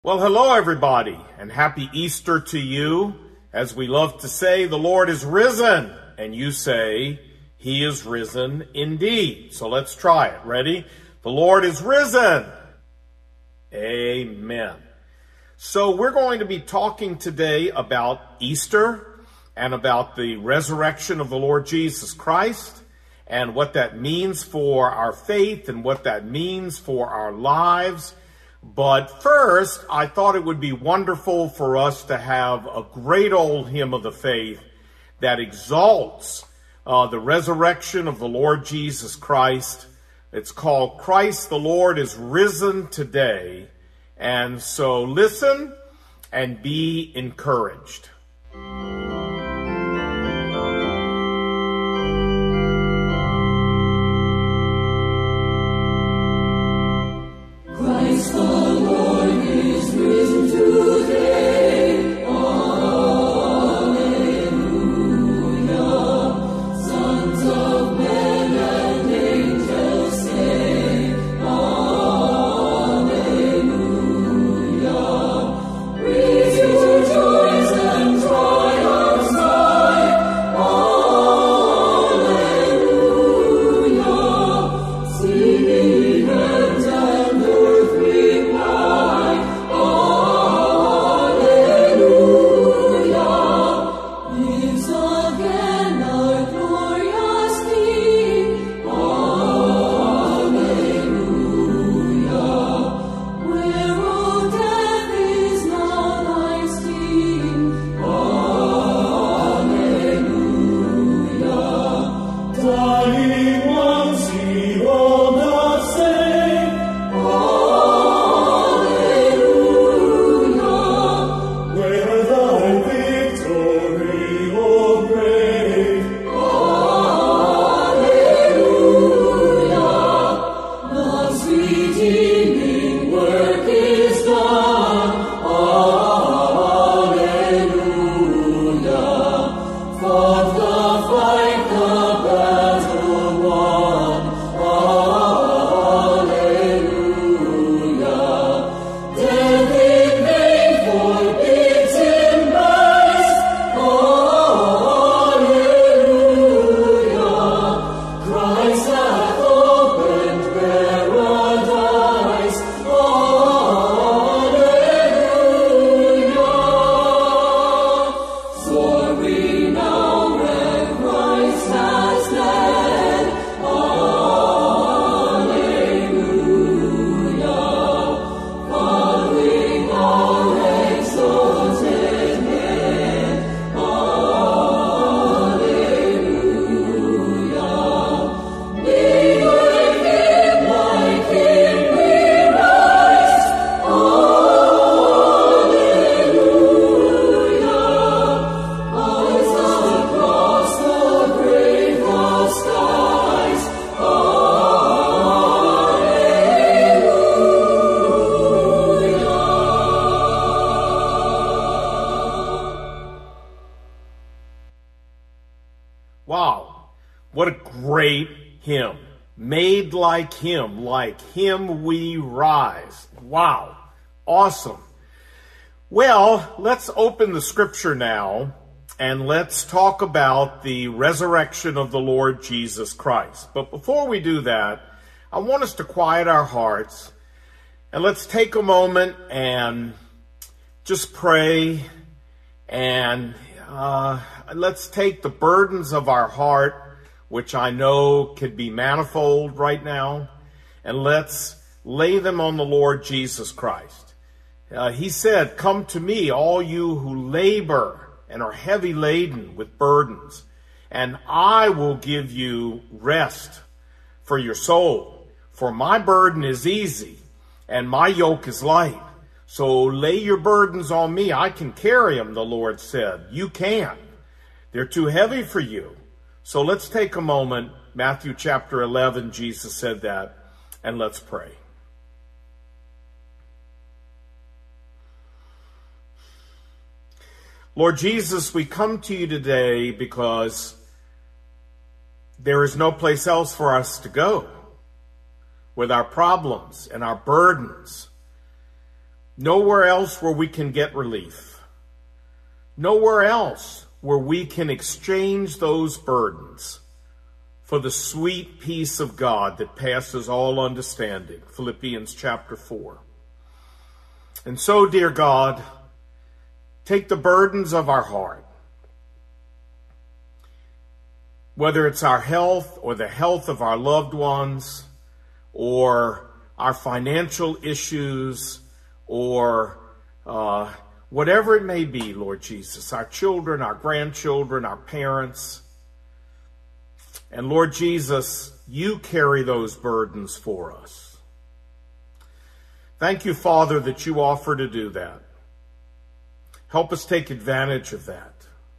Well, hello everybody, and happy Easter to you. As we love to say, the Lord is risen, and you say, He is risen indeed. So let's try it. Ready? The Lord is risen. Amen. So we're going to be talking today about Easter and about the resurrection of the Lord Jesus Christ and what that means for our faith and what that means for our lives. But first, I thought it would be wonderful for us to have a great old hymn of the faith that exalts the resurrection of the Lord Jesus Christ. It's called Christ the Lord is Risen Today. And so listen and be encouraged. Wow, what a great hymn. Made like him we rise. Wow, awesome. Well, let's open the scripture now and let's talk about the resurrection of the Lord Jesus Christ. But before we do that, I want us to quiet our hearts and let's take a moment and just pray and let's take the burdens of our heart, which I know could be manifold right now, and let's lay them on the Lord Jesus Christ. He said, "Come to me, all you who labor and are heavy laden with burdens, and I will give you rest for your soul. For my burden is easy, and my yoke is light. So lay your burdens on me. I can carry them," the Lord said. You can't. They're too heavy for you. So let's take a moment. Matthew chapter 11, Jesus said that, and let's pray. Lord Jesus, we come to you today because there is no place else for us to go with our problems and our burdens. Nowhere else where we can get relief. Nowhere else where we can exchange those burdens for the sweet peace of God that passes all understanding. Philippians chapter 4. And so, dear God, take the burdens of our heart, whether it's our health or the health of our loved ones or our financial issues or whatever it may be, Lord Jesus, our children, our grandchildren, our parents. And Lord Jesus, you carry those burdens for us. Thank you, Father, that you offer to do that. Help us take advantage of that.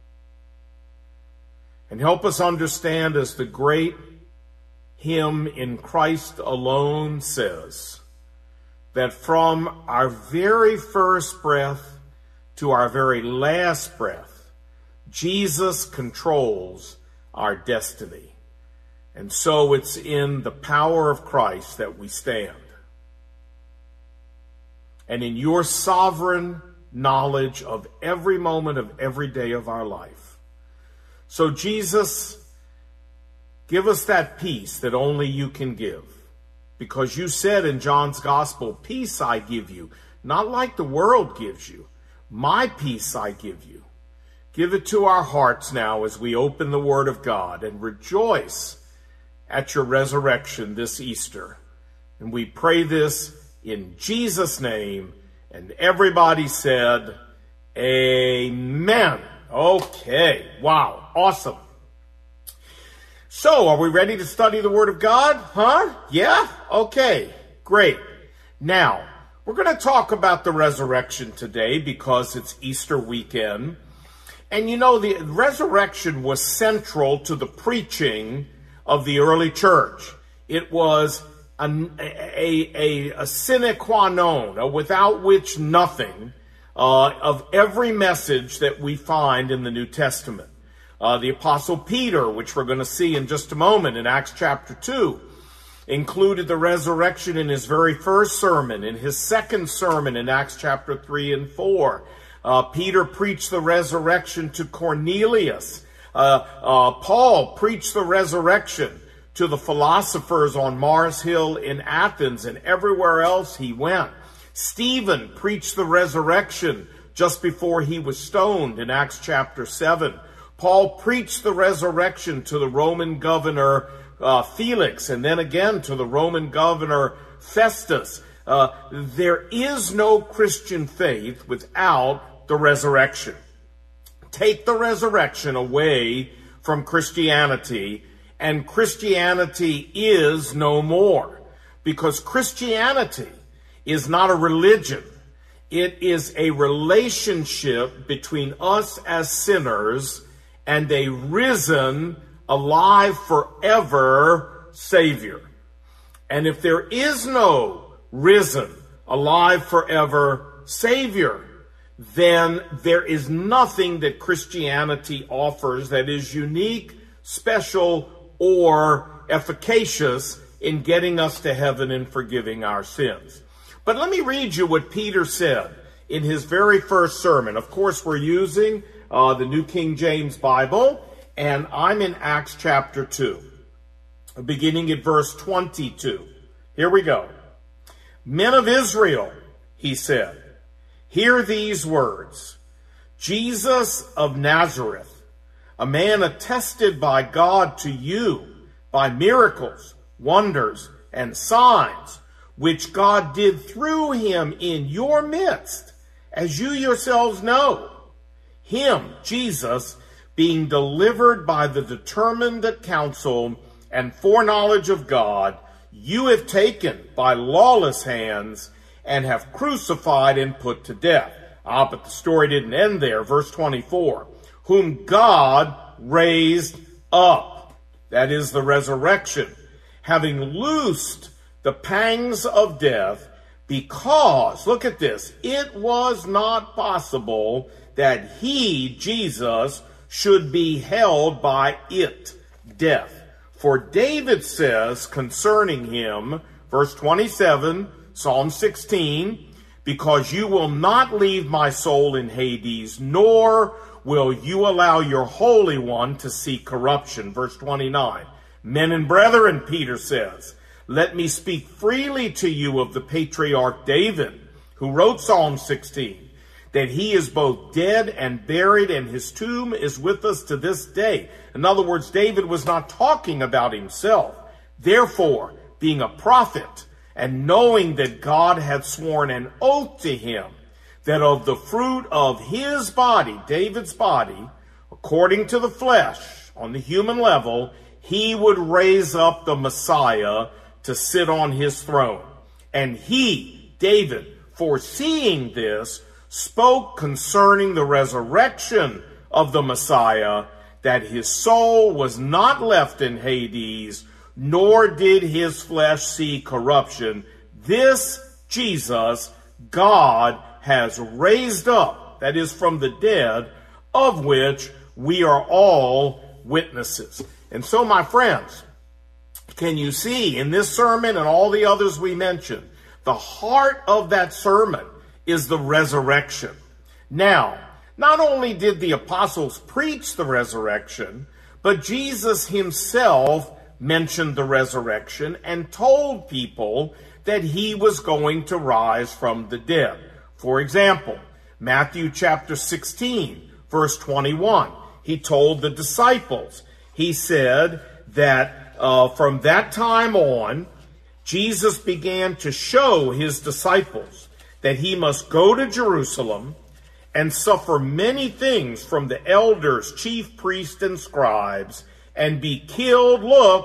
And help us understand, as the great hymn in Christ Alone says, that from our very first breath to our very last breath, Jesus controls our destiny. And so it's in the power of Christ that we stand. And in your sovereign knowledge of every moment of every day of our life. So Jesus, give us that peace that only you can give. Because you said in John's Gospel, peace I give you, not like the world gives you. My peace I give you. Give it to our hearts now as we open the Word of God and rejoice at your resurrection this Easter. And we pray this in Jesus' name. And everybody said, amen. Okay. Wow. Awesome. So, are we ready to study the Word of God? Huh? Yeah? Okay. Great. Now, we're going to talk about the resurrection today because it's Easter weekend. And you know, the resurrection was central to the preaching of the early church. It was a sine qua non, without which nothing, of every message that we find in the New Testament. The Apostle Peter, which we're going to see in just a moment in Acts chapter 2, included the resurrection in his very first sermon. In his second sermon in Acts chapter 3 and 4, Peter preached the resurrection to Cornelius. Paul preached the resurrection to the philosophers on Mars Hill in Athens and everywhere else he went. Stephen preached the resurrection just before he was stoned in Acts chapter 7. Paul preached the resurrection to the Roman governor Felix, and then again to the Roman governor Festus. There is no Christian faith without the resurrection. Take the resurrection away from Christianity, and Christianity is no more. Because Christianity is not a religion. It is a relationship between us as sinners and a risen, alive forever Savior. And if there is no risen, alive forever Savior, then there is nothing that Christianity offers that is unique, special, or efficacious in getting us to heaven and forgiving our sins. But let me read you what Peter said in his very first sermon. Of course, we're using the New King James Bible, and I'm in Acts chapter 2, beginning at verse 22. Here we go. Men of Israel, he said, hear these words. Jesus of Nazareth, a man attested by God to you by miracles, wonders, and signs, which God did through him in your midst, as you yourselves know. Him, Jesus, being delivered by the determined counsel and foreknowledge of God, you have taken by lawless hands and have crucified and put to death. But the story didn't end there. Verse 24. Whom God raised up. That is the resurrection. Having loosed the pangs of death, because, look at this, it was not possible that he, Jesus, should be held by it, death. For David says concerning him, verse 27, Psalm 16, because you will not leave my soul in Hades, nor will you allow your Holy One to see corruption. Verse 29. Men and brethren, Peter says, let me speak freely to you of the patriarch David, who wrote Psalm 16, that he is both dead and buried, and his tomb is with us to this day. In other words, David was not talking about himself. Therefore, being a prophet, and knowing that God had sworn an oath to him, that of the fruit of his body, David's body, according to the flesh, on the human level, he would raise up the Messiah to sit on his throne. And he, David, foreseeing this, spoke concerning the resurrection of the Messiah, that his soul was not left in Hades, nor did his flesh see corruption. This Jesus God has raised up, that is from the dead, of which we are all witnesses. And so, my friends, can you see in this sermon and all the others we mentioned, the heart of that sermon is the resurrection. Now, not only did the apostles preach the resurrection, but Jesus himself mentioned the resurrection and told people that he was going to rise from the dead. For example, Matthew chapter 16, verse 21, he told the disciples, he said that from that time on, Jesus began to show his disciples that he must go to Jerusalem and suffer many things from the elders, chief priests, and scribes, and be killed,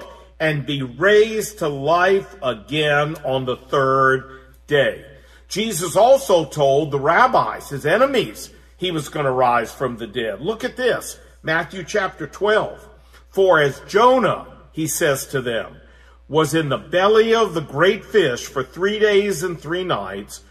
and be raised to life again on the third day. Jesus also told the rabbis, his enemies, he was going to rise from the dead. Look at this, Matthew chapter 12. For as Jonah, he says to them, was in the belly of the great fish for 3 days and 3 nights,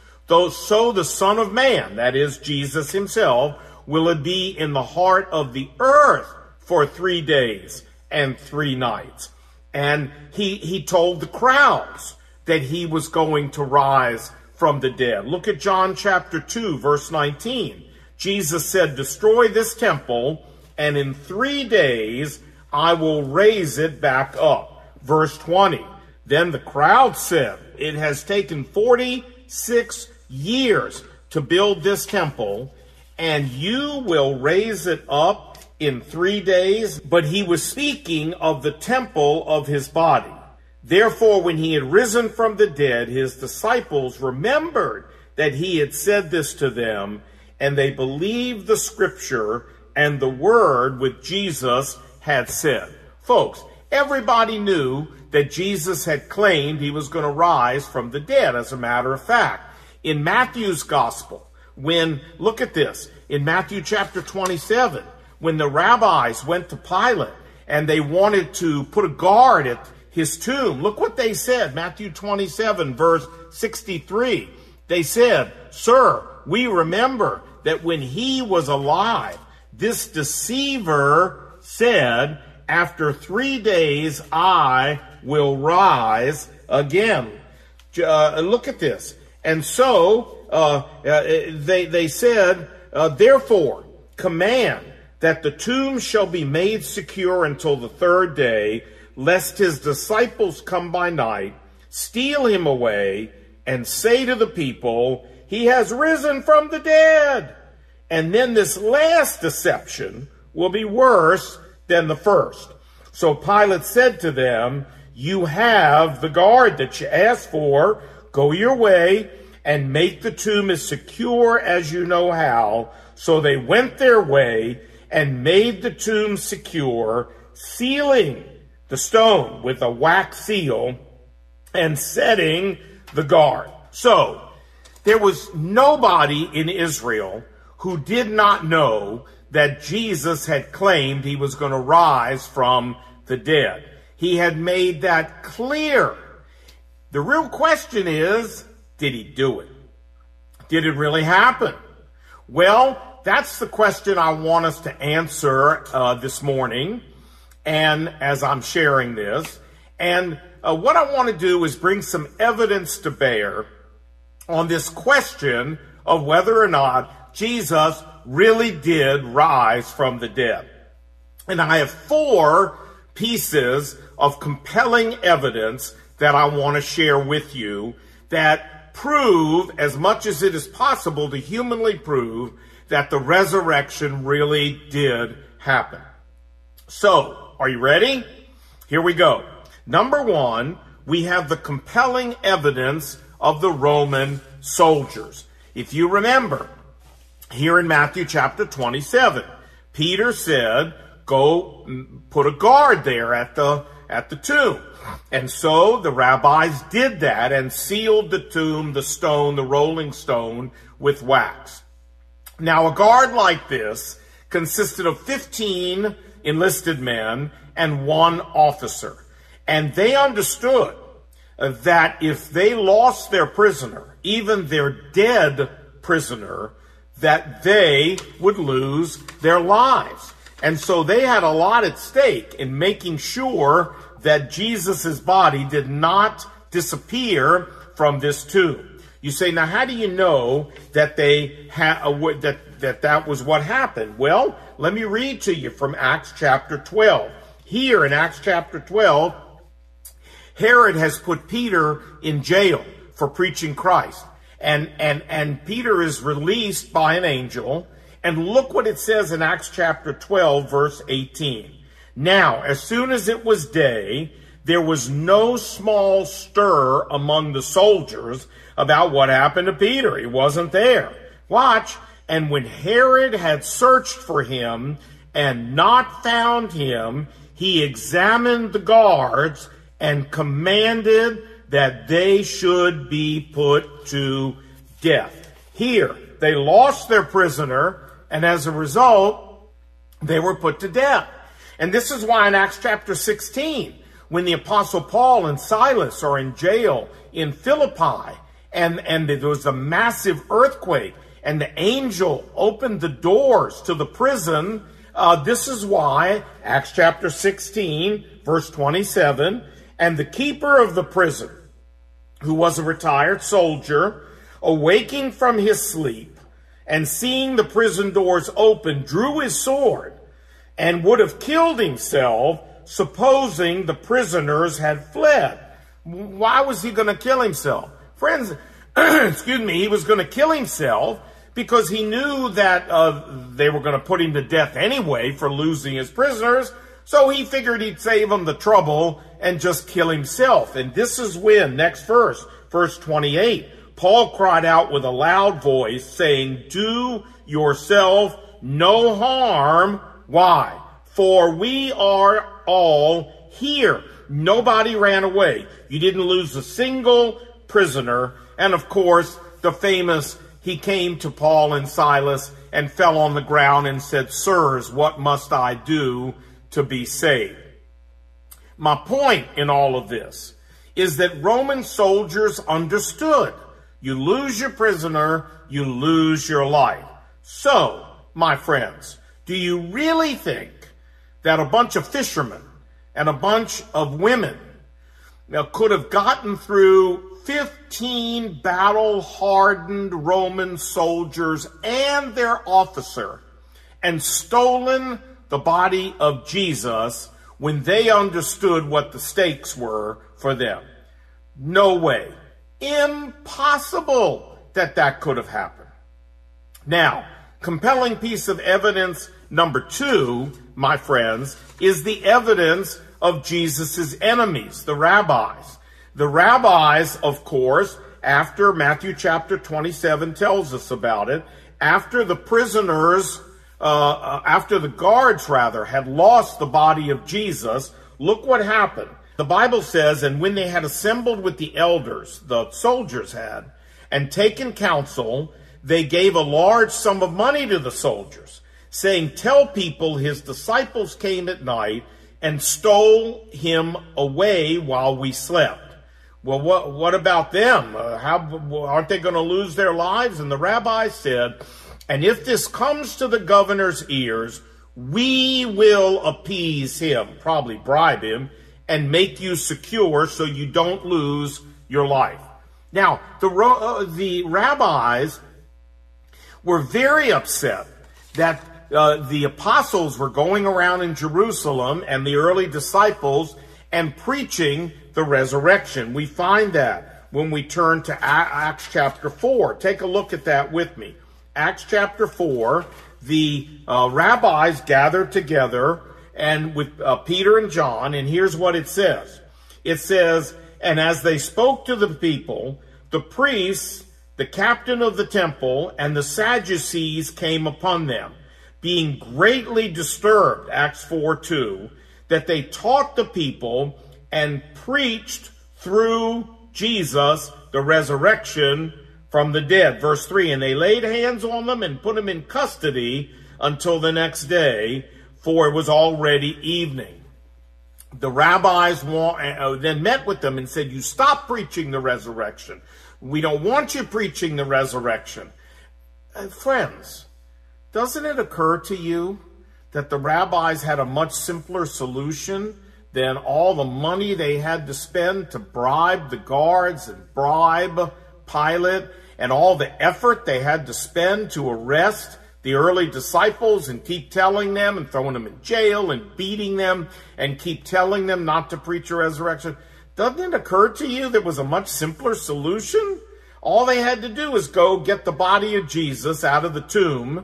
so the Son of Man, that is Jesus himself, will be in the heart of the earth for 3 days and 3 nights. And he told the crowds that he was going to rise from the dead. Look at John chapter 2, verse 19. Jesus said, destroy this temple, and in 3 days I will raise it back up. Verse 20. Then the crowd said, it has taken 46 years to build this temple, and you will raise it up in 3 days. But he was speaking of the temple of his body. Therefore, when he had risen from the dead, his disciples remembered that he had said this to them, and they believed the scripture and the word which Jesus had said. Folks, everybody knew that Jesus had claimed he was going to rise from the dead, as a matter of fact. In Matthew's gospel, look at this, in Matthew chapter 27, when the rabbis went to Pilate and they wanted to put a guard at his tomb, look what they said, Matthew 27, verse 63. They said, sir, we remember that when he was alive, this deceiver said, after 3 days I will rise again. Look at this. And so they said, therefore, command that the tomb shall be made secure until the third day, lest his disciples come by night, steal him away, and say to the people, he has risen from the dead. And then this last deception will be worse than the first. So Pilate said to them, you have the guard that you asked for. Go your way and make the tomb as secure as you know how. So they went their way and made the tomb secure, sealing the stone with a wax seal and setting the guard. So there was nobody in Israel who did not know that Jesus had claimed he was going to rise from the dead. He had made that clear. The real question is, did he do it? Did it really happen? Well, that's the question I want us to answer this morning, and as I'm sharing this. And what I want to do is bring some evidence to bear on this question of whether or not Jesus really did rise from the dead. And I have 4 pieces of compelling evidence that I want to share with you that prove, as much as it is possible to humanly prove, that the resurrection really did happen. So, are you ready? Here we go. Number 1, we have the compelling evidence of the Roman soldiers. If you remember, here in Matthew chapter 27, Peter said, go put a guard there at the tomb. And so the rabbis did that and sealed the tomb, the stone, the rolling stone, with wax. Now, a guard like this consisted of 15 enlisted men and 1 officer. And they understood that if they lost their prisoner, even their dead prisoner, that they would lose their lives. And so they had a lot at stake in making sure that Jesus' body did not disappear from this tomb. You say, now how do you know that that was what happened? Well, let me read to you from Acts chapter 12. Here in Acts chapter 12, Herod has put Peter in jail for preaching Christ. And Peter is released by an angel. And look what it says in Acts chapter 12, verse 18. Now, as soon as it was day, there was no small stir among the soldiers about what happened to Peter. He wasn't there. Watch. And when Herod had searched for him and not found him, he examined the guards and commanded that they should be put to death. Here, they lost their prisoner, and as a result, they were put to death. And this is why in Acts chapter 16, when the Apostle Paul and Silas are in jail in Philippi, and there was a massive earthquake, and the angel opened the doors to the prison, this is why, Acts chapter 16, verse 27, and the keeper of the prison, who was a retired soldier, awaking from his sleep, and seeing the prison doors open, drew his sword, and would have killed himself, supposing the prisoners had fled. Why was he going to kill himself? Friends, he was going to kill himself because he knew that they were going to put him to death anyway for losing his prisoners, so he figured he'd save them the trouble and just kill himself. And this is when, next verse, verse 28, Paul cried out with a loud voice, saying, do yourself no harm. Why? For we are all here. Nobody ran away. You didn't lose a single prisoner. And of course, the famous, he came to Paul and Silas and fell on the ground and said, sirs, what must I do to be saved? My point in all of this is that Roman soldiers understood. You lose your prisoner, you lose your life. So, my friends, do you really think that a bunch of fishermen and a bunch of women could have gotten through 15 battle-hardened Roman soldiers and their officer and stolen the body of Jesus when they understood what the stakes were for them? No way. Impossible that could have happened. Now, compelling piece of evidence number 2, my friends, is the evidence of Jesus' enemies, the rabbis. The rabbis, of course, after Matthew chapter 27 tells us about it, after the prisoners, after the guards had lost the body of Jesus, look what happened. The Bible says, and when they had assembled with the elders, the soldiers had, and taken counsel, they gave a large sum of money to the soldiers, saying, tell people his disciples came at night and stole him away while we slept. Well, what about them? Aren't they going to lose their lives? And the rabbi said, and if this comes to the governor's ears, we will appease him, probably bribe him, and make you secure so you don't lose your life. Now, the rabbis were very upset that the apostles were going around in Jerusalem and the early disciples and preaching the resurrection. We find that when we turn to Acts chapter 4. Take a look at that with me. Acts chapter 4, the rabbis gathered together and with Peter and John, and here's what it says. It says, "And as they spoke to the people, the priests, the captain of the temple, and the Sadducees came upon them, being greatly disturbed," Acts 4:2, "that they taught the people and preached through Jesus the resurrection from the dead." Verse 3, "And they laid hands on them and put them in custody until the next day, for it was already evening." The rabbis then met with them and said, "You stop preaching the resurrection. We don't want you preaching the resurrection." Friends, doesn't it occur to you that the rabbis had a much simpler solution than all the money they had to spend to bribe the guards and bribe Pilate, and all the effort they had to spend to arrest the early disciples and keep telling them and throwing them in jail and beating them and keep telling them not to preach a resurrection? Doesn't it occur to you there was a much simpler solution? All they had to do is go get the body of Jesus out of the tomb,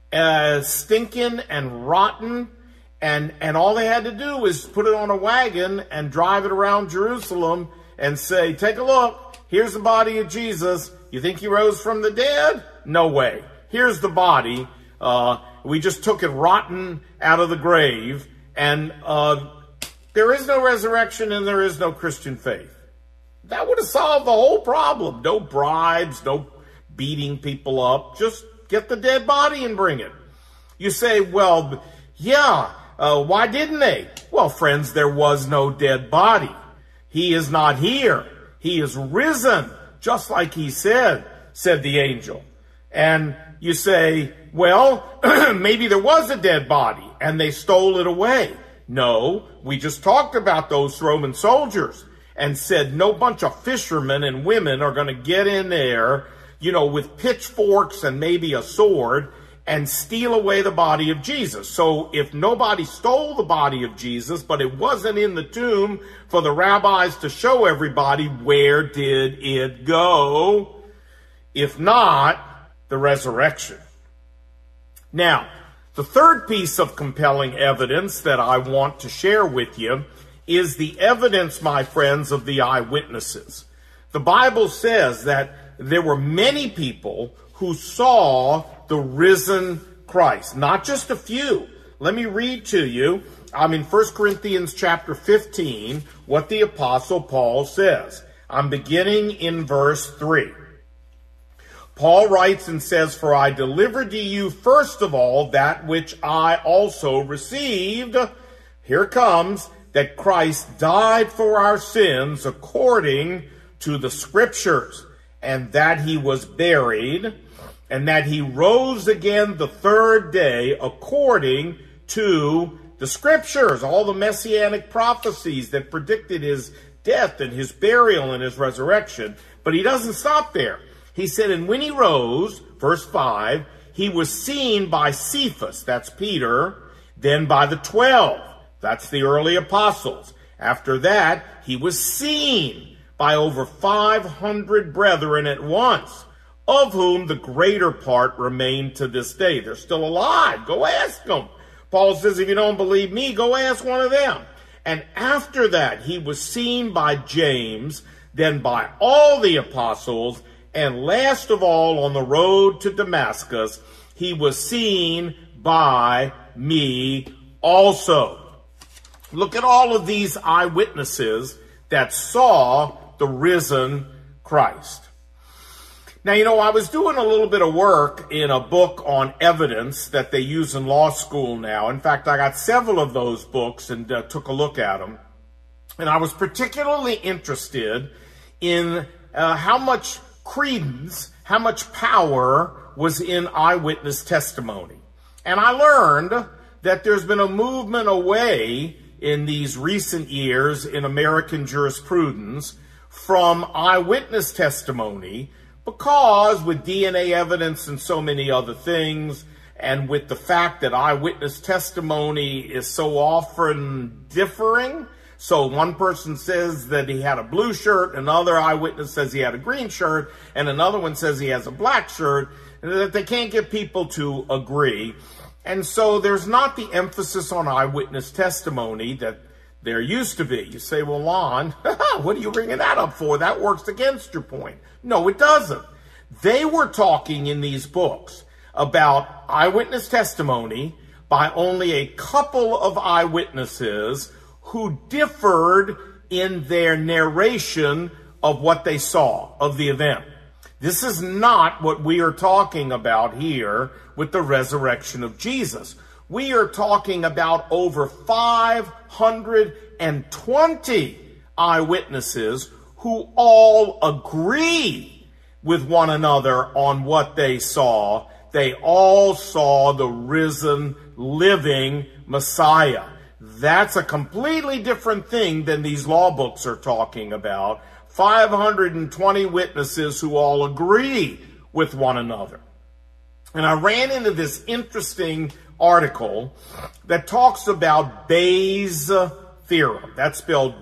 stinking and rotten, and all they had to do is put it on a wagon and drive it around Jerusalem and say, "Take a look, here's the body of Jesus. You think he rose from the dead? No way. Here's the body. We just took it rotten out of the grave, and there is no resurrection and there is no Christian faith." That would have solved the whole problem. No bribes, no beating people up. Just get the dead body and bring it. You say, "Well, yeah, why didn't they?" Well, friends, there was no dead body. He is not here. He is risen, just like he said the angel. And you say, "Well, maybe there was a dead body and they stole it away." No, we just talked about those Roman soldiers and said no bunch of fishermen and women are going to get in there, with pitchforks and maybe a sword and steal away the body of Jesus. So if nobody stole the body of Jesus, but it wasn't in the tomb for the rabbis to show everybody, where did it go? If not, the resurrection. Now, the third piece of compelling evidence that I want to share with you is the evidence, my friends, of the eyewitnesses. The Bible says that there were many people who saw the risen Christ, not just a few. Let me read to you. I'm in 1 Corinthians chapter 15, what the Apostle Paul says. I'm beginning in verse 3. Paul writes and says, "For I delivered to you first of all that which I also received," here comes, "that Christ died for our sins according to the Scriptures, and that he was buried, and that he rose again the third day according to the Scriptures," all the messianic prophecies that predicted his death and his burial and his resurrection. But he doesn't stop there. He said, "And when he rose," verse 5, "he was seen by Cephas," that's Peter, "then by the 12, that's the early apostles. After that, he was seen by over 500 brethren at once, of whom the greater part remain to this day." They're still alive. Go ask them. Paul says, if you don't believe me, go ask one of them. "And after that, he was seen by James, then by all the apostles, and last of all, on the road to Damascus, he was seen by me also." Look at all of these eyewitnesses that saw the risen Christ. Now, I was doing a little bit of work in a book on evidence that they use in law school now. In fact, I got several of those books and took a look at them. And I was particularly interested in how much credence, how much power was in eyewitness testimony. And I learned that there's been a movement away in these recent years in American jurisprudence from eyewitness testimony, because with DNA evidence and so many other things, and with the fact that eyewitness testimony is so often differing, so one person says that he had a blue shirt, another eyewitness says he had a green shirt, and another one says he has a black shirt, that they can't get people to agree. And so there's not the emphasis on eyewitness testimony that there used to be. You say, well, Lon, what are you bringing that up for? That works against your point. No, it doesn't. They were talking in these books about eyewitness testimony by only a couple of eyewitnesses who differed in their narration of what they saw of the event. This is not what we are talking about here with the resurrection of Jesus. We are talking about over 520 eyewitnesses who all agree with one another on what they saw. They all saw the risen, living Messiah. That's a completely different thing than these law books are talking about. 520 witnesses who all agree with one another. And I ran into this interesting article that talks about Bayes' theorem. That's spelled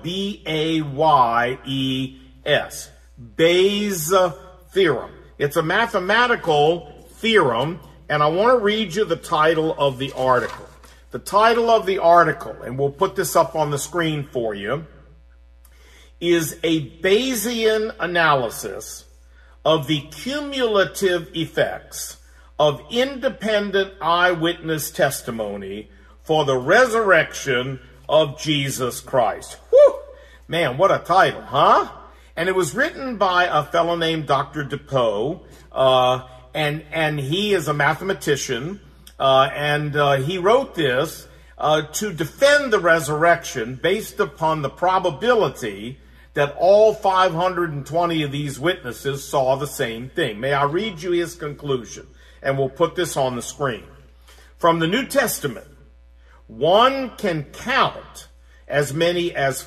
B-A-Y-E-S. Bayes' theorem. It's a mathematical theorem, and I want to read you the title of the article. The title of the article, and we'll put this up on the screen for you, is a Bayesian analysis of the cumulative effects of independent eyewitness testimony for the resurrection of Jesus Christ. Whew! Man, what a title, huh? And it was written by a fellow named Dr. DePoe, and he is a mathematician, and he wrote this to defend the resurrection based upon the probability that all 520 of these witnesses saw the same thing. May I read you his conclusion? And we'll put this on the screen. From the New Testament, one can count as many as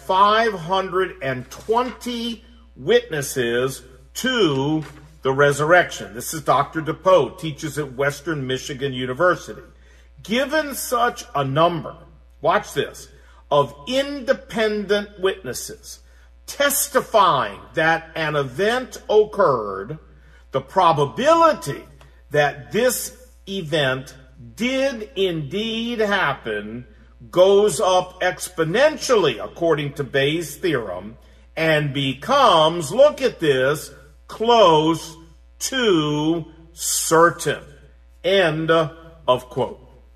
520 witnesses to the resurrection. This is Dr. DePoe, teaches at Western Michigan University. Given such a number, watch this, of independent witnesses testifying that an event occurred, the probability that this event did indeed happen goes up exponentially, according to Bayes' theorem, and becomes, look at this, close to certain. End of quote.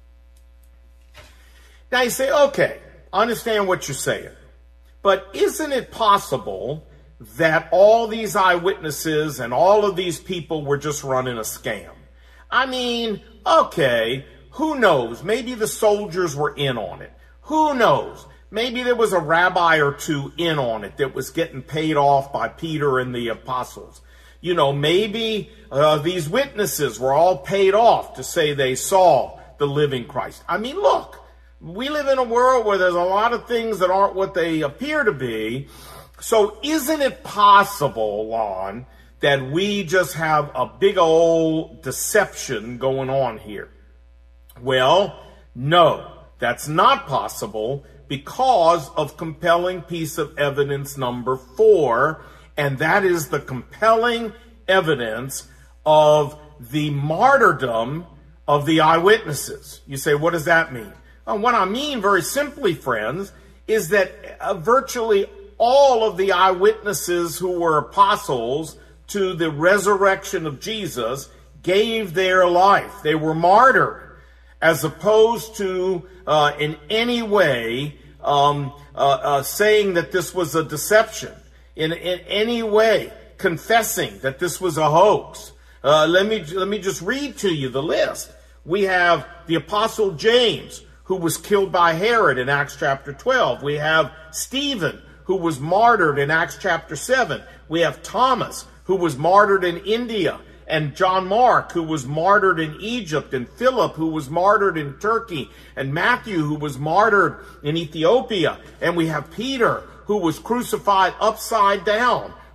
Now you say, okay, I understand what you're saying, but isn't it possible that all these eyewitnesses and all of these people were just running a scam? I mean, okay, who knows? Maybe the soldiers were in on it. Who knows? Maybe there was a rabbi or two in on it that was getting paid off by Peter and the apostles. You know, maybe these witnesses were all paid off to say they saw the living Christ. I mean, look, we live in a world where there's a lot of things that aren't what they appear to be. So isn't it possible, Lon, that we just have a big old deception going on here? Well, no, that's not possible because of compelling piece of evidence number 4, and that is the compelling evidence of the martyrdom of the eyewitnesses. You say, what does that mean? What I mean, very simply, friends, is that virtually all of the eyewitnesses who were apostles to the resurrection of Jesus gave their life. They were martyred, as opposed to in any way saying that this was a deception, in any way confessing that this was a hoax. Let me just read to you the list. We have the Apostle James, who was killed by Herod in Acts chapter 12. We have Stephen, who was martyred in Acts chapter 7. We have Thomas, who was martyred in India, and John Mark, who was martyred in Egypt, and Philip, who was martyred in Turkey, and Matthew, who was martyred in Ethiopia. And we have Peter, who was crucified upside down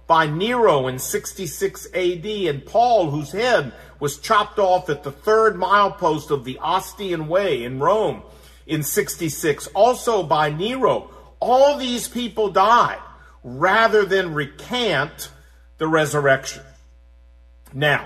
by Nero in 66 AD, and Paul, whose head was chopped off at the 3rd milepost of the Ostian Way in Rome in 66, also by Nero. All these people died rather than recant the resurrection. Now,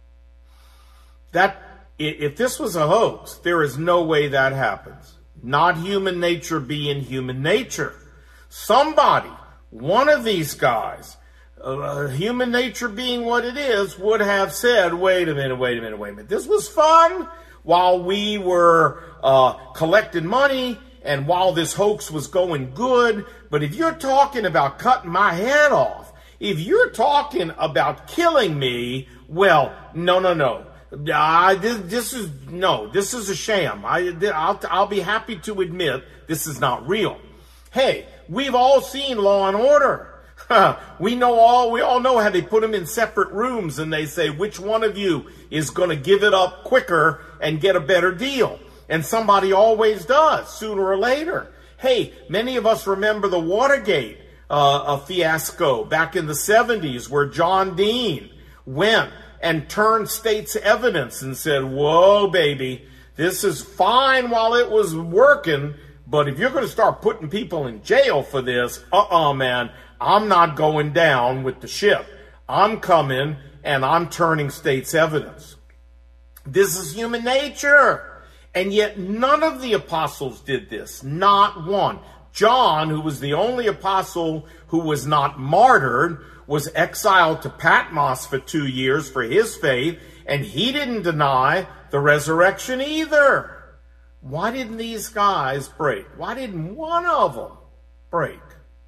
if this was a hoax, there is no way that happens. Not human nature being human nature. Somebody, one of these guys, human nature being what it is, would have said, wait a minute. This was fun while we were collecting money and while this hoax was going good. But if you're talking about cutting my head off, if you're talking about killing me, well, no. This is a sham. I'll be happy to admit this is not real. Hey, we've all seen Law and Order. We all know how they put them in separate rooms and they say, which one of you is going to give it up quicker and get a better deal? And somebody always does, sooner or later. Hey, many of us remember the Watergate fiasco back in the 70s where John Dean went and turned state's evidence and said, whoa, baby, this is fine while it was working, but if you're going to start putting people in jail for this, man, I'm not going down with the ship. I'm coming and I'm turning state's evidence. This is human nature. And yet none of the apostles did this, not one. John, who was the only apostle who was not martyred, was exiled to Patmos for 2 years for his faith, and he didn't deny the resurrection either. Why didn't these guys break? Why didn't one of them break?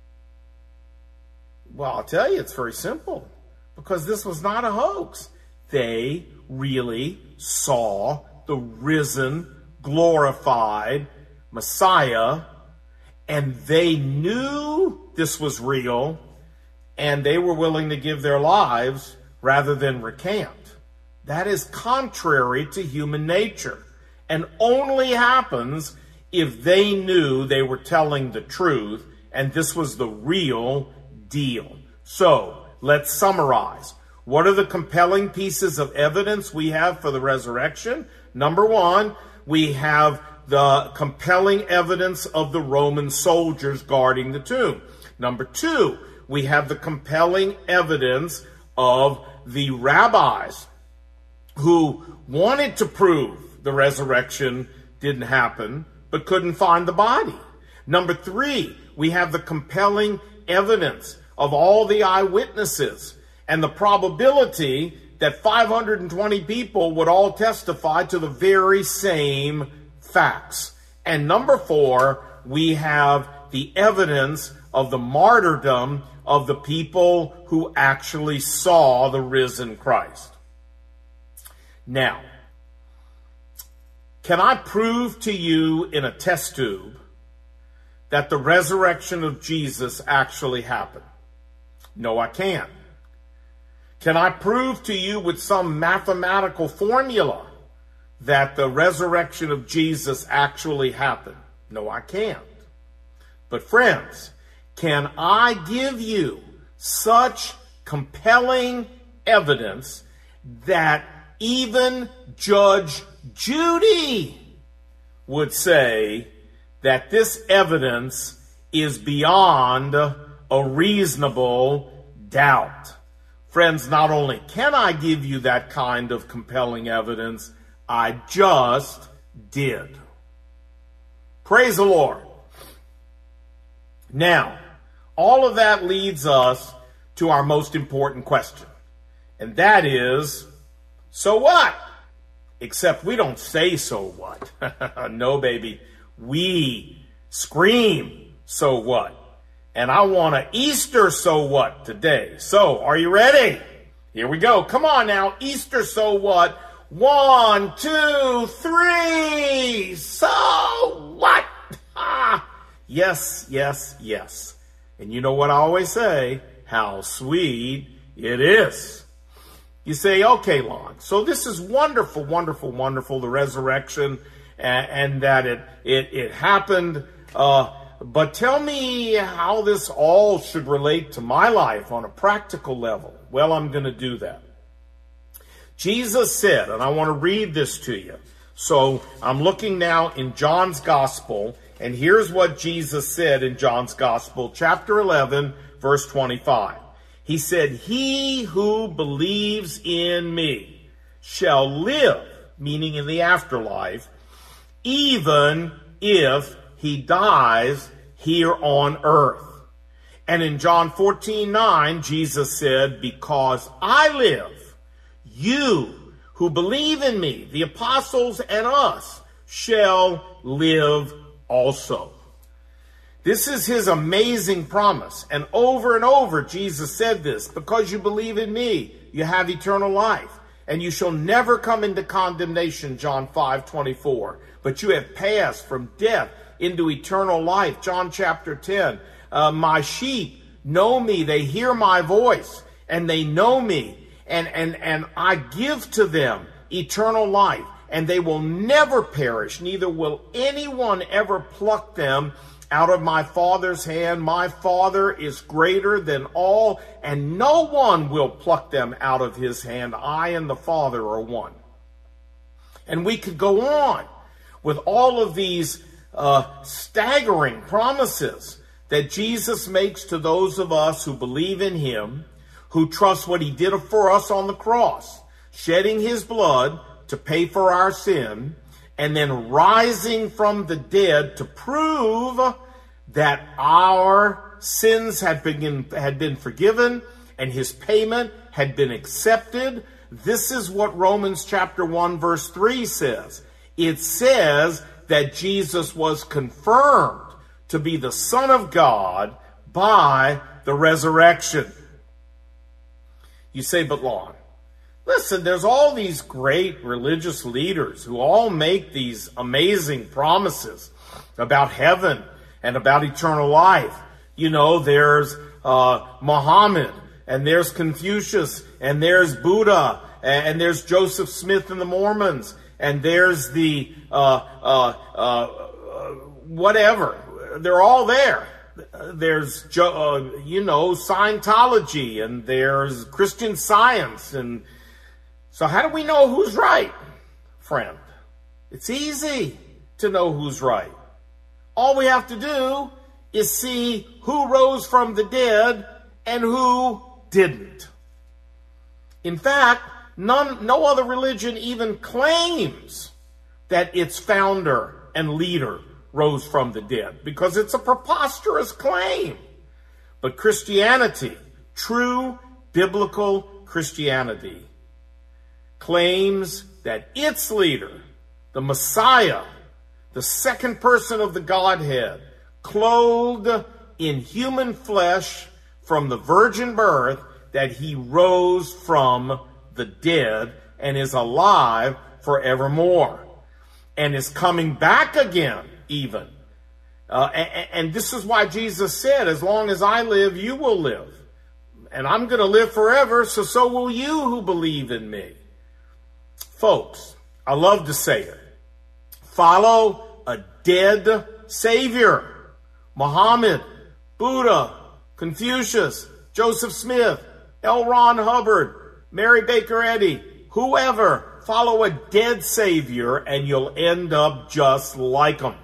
Well, I'll tell you, it's very simple. Because this was not a hoax. They really saw the risen, glorified Messiah, and they knew this was real, and they were willing to give their lives rather than recant. That is contrary to human nature, and only happens if they knew they were telling the truth, and this was the real deal. So, let's summarize. What are the compelling pieces of evidence we have for the resurrection? Number one, we have the compelling evidence of the Roman soldiers guarding the tomb. Number two, we have the compelling evidence of the rabbis who wanted to prove the resurrection didn't happen, but couldn't find the body. Number three, we have the compelling evidence of all the eyewitnesses and the probability that 520 people would all testify to the very same facts. And number four, we have the evidence of the martyrdom of the people who actually saw the risen Christ. Now, can I prove to you in a test tube that the resurrection of Jesus actually happened? No, I can't. Can I prove to you with some mathematical formula that the resurrection of Jesus actually happened? No, I can't. But friends, can I give you such compelling evidence that even Judge Judy would say that this evidence is beyond a reasonable doubt? Friends, not only can I give you that kind of compelling evidence, I just did. Praise the Lord. Now, all of that leads us to our most important question. And that is, so what? Except we don't say so what. No, baby. We scream, so what? And I want an Easter so what today. So, are you ready? Here we go. Come on now. Easter so what? 1, 2, 3. So what? Yes, yes, yes. And you know what I always say? How sweet it is. You say, okay, Lon, so this is wonderful, wonderful, wonderful, the resurrection, and that it happened But tell me how this all should relate to my life on a practical level. Well, I'm going to do that. Jesus said, and I want to read this to you. So I'm looking now in John's Gospel, and here's what Jesus said in John's Gospel, chapter 11, verse 25. He said, "He who believes in me shall live," meaning in the afterlife, "even if he dies here on earth." And in John 14:9, Jesus said, "Because I live, you who believe in me, the apostles and us, shall live also." This is his amazing promise. And over, Jesus said this, "Because you believe in me, you have eternal life, and you shall never come into condemnation," John 5:24. "But you have passed from death into eternal life," John chapter 10. "My sheep know me, they hear my voice, and they know me. And I give to them eternal life, and they will never perish, neither will anyone ever pluck them out of my Father's hand. My Father is greater than all, and no one will pluck them out of his hand. I and the Father are one." And we could go on with all of these staggering promises that Jesus makes to those of us who believe in him, who trust what he did for us on the cross, shedding his blood to pay for our sin, and then rising from the dead to prove that our sins had been forgiven and his payment had been accepted. This is what Romans chapter 1 verse 3 says. It says that Jesus was confirmed to be the Son of God by the resurrection. You say, "But Lon, listen, there's all these great religious leaders who all make these amazing promises about heaven and about eternal life. You know, there's Muhammad, and there's Confucius, and there's Buddha, and there's Joseph Smith and the Mormons, and there's the whatever. They're all there. There's, Scientology, and there's Christian Science. And so how do we know who's right, friend? It's easy to know who's right. All we have to do is see who rose from the dead and who didn't. In fact, no other religion even claims that its founder and leader rose from the dead, because it's a preposterous claim. But Christianity, true biblical Christianity, claims that its leader, the Messiah, the second person of the Godhead, clothed in human flesh from the virgin birth, that he rose from the dead and is alive forevermore and is coming back again even. And this is why Jesus said, "As long as I live, you will live. And I'm going to live forever, so will you who believe in me." Folks, I love to say it. Follow a dead Savior. Muhammad, Buddha, Confucius, Joseph Smith, L. Ron Hubbard, Mary Baker Eddy, whoever, follow a dead Savior and you'll end up just like them.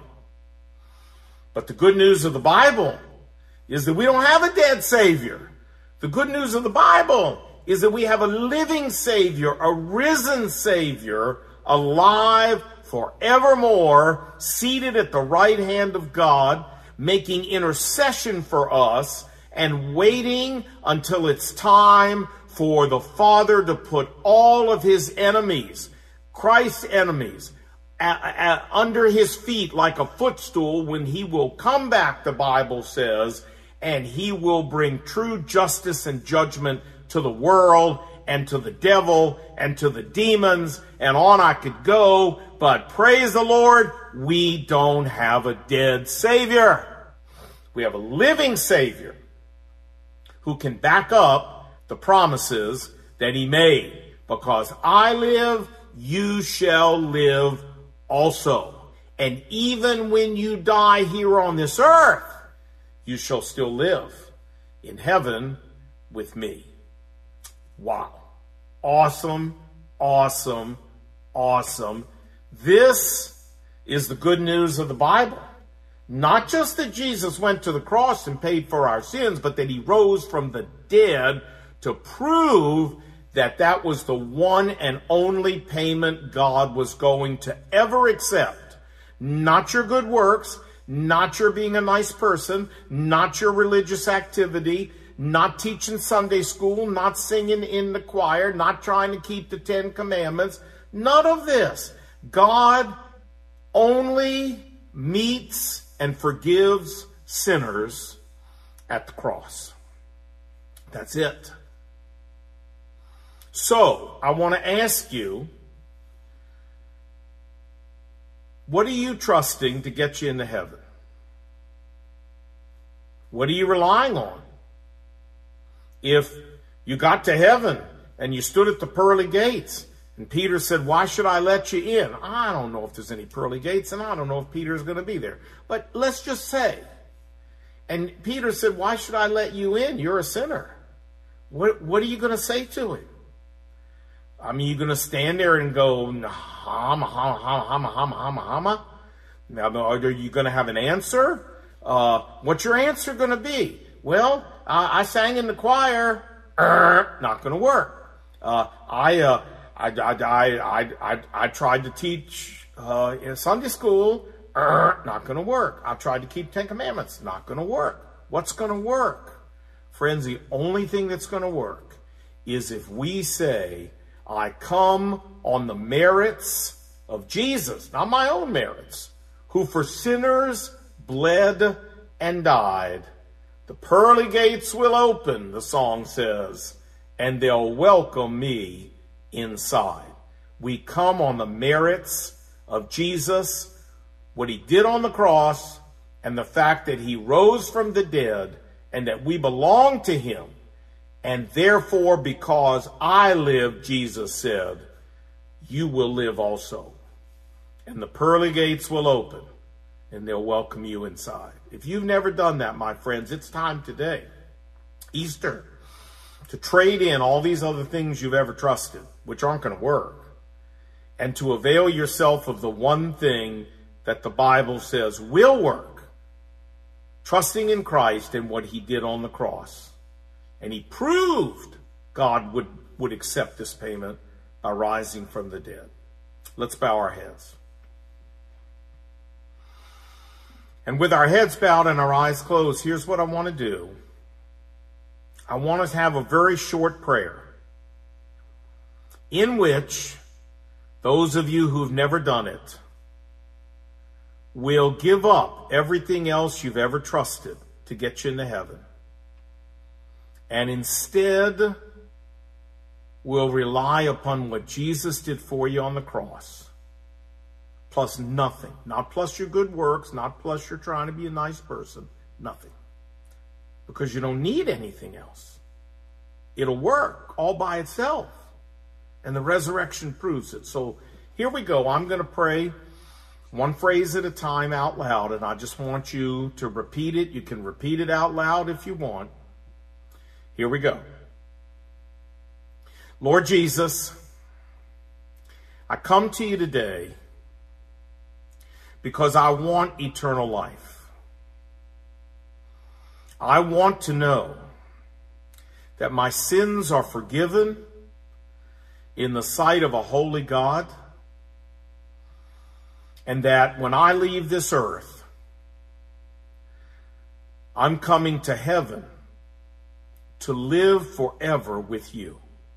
But the good news of the Bible is that we don't have a dead Savior. The good news of the Bible is that we have a living Savior, a risen Savior, alive forevermore, seated at the right hand of God, making intercession for us and waiting until it's time for the Father to put all of his enemies, Christ's enemies, under his feet like a footstool, when he will come back, the Bible says, and he will bring true justice and judgment to the world and to the devil and to the demons, and on I could go. But praise the Lord, we don't have a dead Savior. We have a living Savior who can back up the promises that he made. Because I live, you shall live also. And even when you die here on this earth, you shall still live in heaven with me. Wow. Awesome, awesome, awesome. This is the good news of the Bible. Not just that Jesus went to the cross and paid for our sins, but that he rose from the dead to prove that that was the one and only payment God was going to ever accept. Not your good works, not your being a nice person, not your religious activity, not teaching Sunday school, not singing in the choir, not trying to keep the 10 Commandments. None of this. God only meets and forgives sinners at the cross. That's it. So, I want to ask you, what are you trusting to get you into heaven? What are you relying on? If you got to heaven and you stood at the pearly gates and Peter said, why should I let you in? I don't know if there's any pearly gates and I don't know if Peter's going to be there. But let's just say. And Peter said, why should I let you in? You're a sinner. What are you going to say to him? I mean, you're going to stand there and go, hama, hama, hama, hama, hama, hama. Now, are you going to have an answer? What's your answer going to be? Well, I sang in the choir. Not going to work. I tried to teach in Sunday school. Not going to work. I tried to keep 10 Commandments. Not going to work. What's going to work? Friends, the only thing that's going to work is if we say, I come on the merits of Jesus, not my own merits, who for sinners bled and died. The pearly gates will open, the song says, and they'll welcome me inside. We come on the merits of Jesus, what he did on the cross, and the fact that he rose from the dead, and that we belong to him. And therefore, because I live, Jesus said, you will live also. And the pearly gates will open, and they'll welcome you inside. If you've never done that, my friends, it's time today, Easter, to trade in all these other things you've ever trusted, which aren't going to work, and to avail yourself of the one thing that the Bible says will work, trusting in Christ and what he did on the cross. And he proved God would accept this payment by rising from the dead. Let's bow our heads. And with our heads bowed and our eyes closed, here's what I want to do. I want us to have a very short prayer in which those of you who've never done it will give up everything else you've ever trusted to get you into heaven. And instead, will rely upon what Jesus did for you on the cross. Plus nothing. Not plus your good works, not plus you're trying to be a nice person. Nothing. Because you don't need anything else. It'll work all by itself. And the resurrection proves it. So here we go. I'm going to pray one phrase at a time out loud. And I just want you to repeat it. You can repeat it out loud if you want. Here we go. Lord Jesus, I come to you today because I want eternal life. I want to know that my sins are forgiven in the sight of a holy God, and that when I leave this earth, I'm coming to heaven to live forever with you.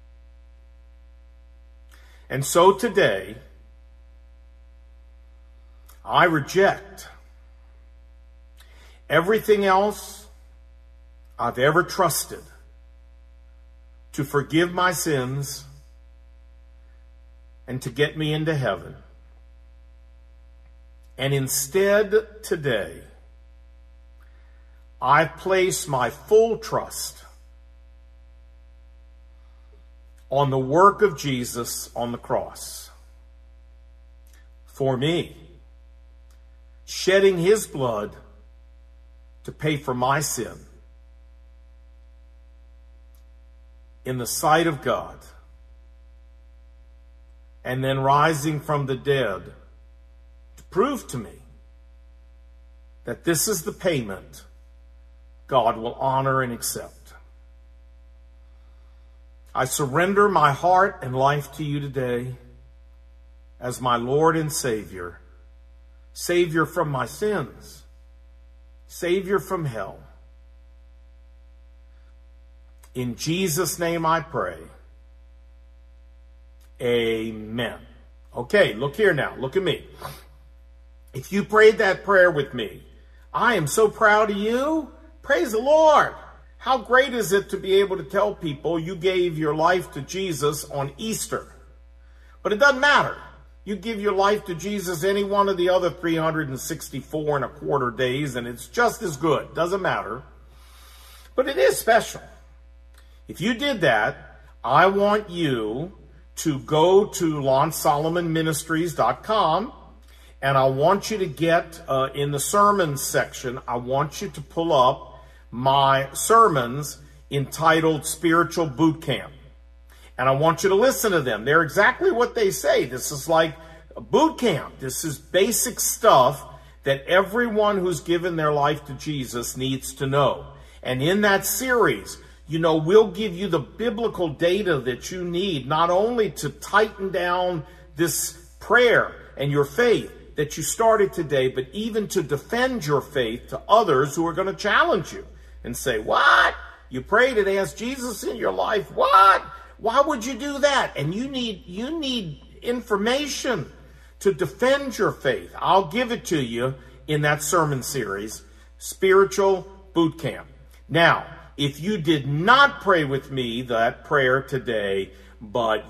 And so today, I reject everything else I've ever trusted to forgive my sins and to get me into heaven. And instead, today, I place my full trust on the work of Jesus on the cross for me, shedding his blood to pay for my sin in the sight of God, and then rising from the dead to prove to me that this is the payment God will honor and accept. I surrender my heart and life to you today as my Lord and Savior, Savior from my sins, Savior from hell. In Jesus' name I pray. Amen. Okay, look here now. Look at me. If you prayed that prayer with me, I am so proud of you. Praise the Lord. How great is it to be able to tell people you gave your life to Jesus on Easter? But it doesn't matter. You give your life to Jesus any one of the other 364 and a quarter days, and it's just as good. Doesn't matter. But it is special. If you did that, I want you to go to LonSolomonMinistries.com, and I want you to get in the sermons section, I want you to pull up my sermons entitled Spiritual Boot Camp. And I want you to listen to them. They're exactly what they say. This is like a boot camp. This is basic stuff that everyone who's given their life to Jesus needs to know. And in that series, we'll give you the biblical data that you need, not only to tighten down this prayer and your faith that you started today, but even to defend your faith to others who are going to challenge you and say, what? You prayed and asked Jesus in your life? What? Why would you do that? And you need information to defend your faith. I'll give it to you in that sermon series, Spiritual Boot Camp. Now, if you did not pray with me that prayer today, but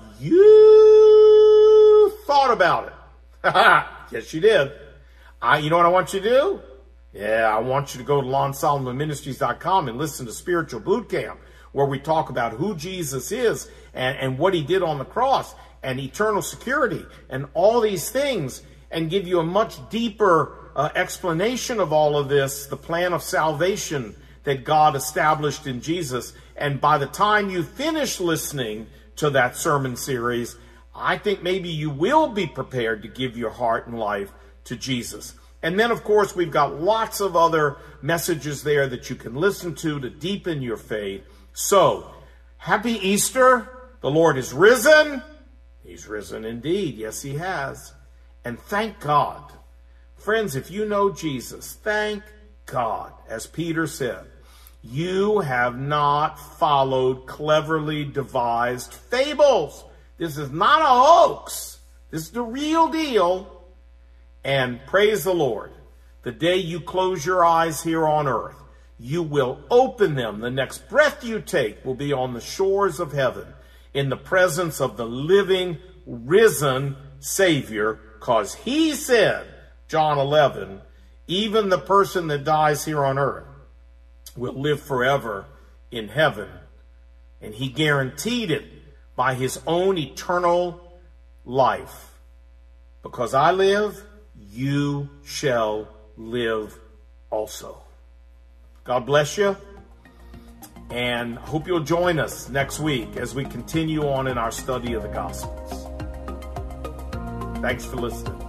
you thought about it. Yes, you did. You know what I want you to do? Yeah, I want you to go to LonSolomonMinistries.com and listen to Spiritual Boot Camp, where we talk about who Jesus is and what he did on the cross and eternal security and all these things, and give you a much deeper explanation of all of this, the plan of salvation that God established in Jesus. And by the time you finish listening to that sermon series, I think maybe you will be prepared to give your heart and life to Jesus. And then, of course, we've got lots of other messages there that you can listen to deepen your faith. So, happy Easter. The Lord is risen. He's risen indeed. Yes, he has. And thank God. Friends, if you know Jesus, thank God. As Peter said, you have not followed cleverly devised fables. This is not a hoax. This is the real deal. And praise the Lord, the day you close your eyes here on earth, you will open them. The next breath you take will be on the shores of heaven in the presence of the living, risen Savior, because he said, John 11, even the person that dies here on earth will live forever in heaven. And he guaranteed it by his own eternal life. Because I live, you shall live also. God bless you. And I hope you'll join us next week as we continue on in our study of the Gospels. Thanks for listening.